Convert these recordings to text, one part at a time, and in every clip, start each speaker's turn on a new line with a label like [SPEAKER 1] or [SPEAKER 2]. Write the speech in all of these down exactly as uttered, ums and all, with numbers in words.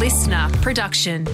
[SPEAKER 1] listener production.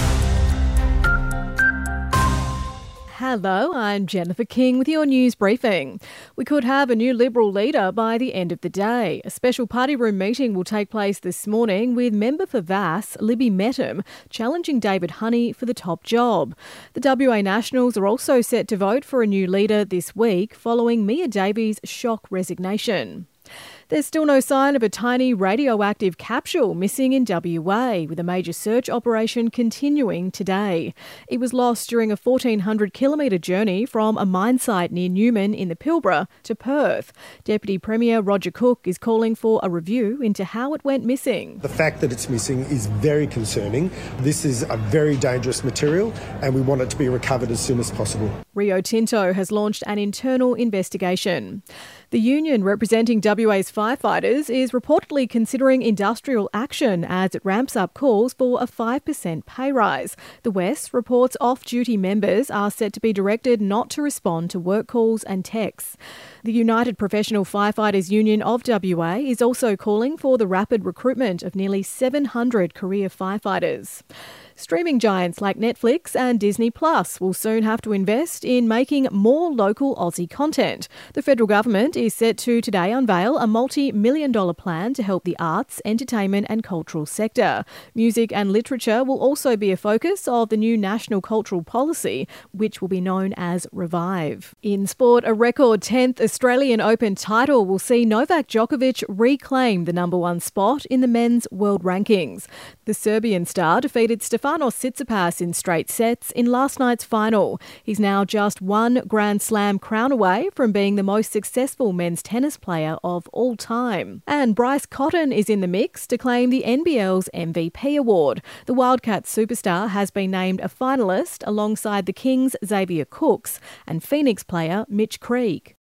[SPEAKER 2] Hello, I'm Jennifer King with your news briefing. We could have a new Liberal leader by the end of the day. A special party room meeting will take place this morning with member for Vass, Libby Mettam, challenging David Honey for the top job. The W A Nationals are also set to vote for a new leader this week following Mia Davies' shock resignation. There's still no sign of a tiny radioactive capsule missing in W A, with a major search operation continuing today. It was lost during a fourteen hundred kilometre journey from a mine site near Newman in the Pilbara to Perth. Deputy Premier Roger Cook is calling for a review into how it went missing.
[SPEAKER 3] The fact that it's missing is very concerning. This is a very dangerous material and we want it to be recovered as soon as possible.
[SPEAKER 2] Rio Tinto has launched an internal investigation. The union representing W A's firefighters is reportedly considering industrial action as it ramps up calls for a five percent pay rise. The West reports off-duty members are set to be directed not to respond to work calls and texts. The United Professional Firefighters Union of W A is also calling for the rapid recruitment of nearly seven hundred career firefighters. Streaming giants like Netflix and Disney Plus will soon have to invest in making more local Aussie content. The federal government is set to today unveil a multi-million dollar plan to help the arts, entertainment and cultural sector. Music and literature will also be a focus of the new National Cultural Policy, which will be known as Revive. In sport, a record tenth Australian Open title will see Novak Djokovic reclaim the number one spot in the men's world rankings. The Serbian star defeated Stefanos Tsitsipas in straight sets in last night's final. He's now just one Grand Slam crown away from being the most successful men's tennis player of all time. And Bryce Cotton is in the mix to claim the N B L's M V P award. The Wildcats superstar has been named a finalist alongside the Kings' Xavier Cooks and Phoenix player Mitch Krieg.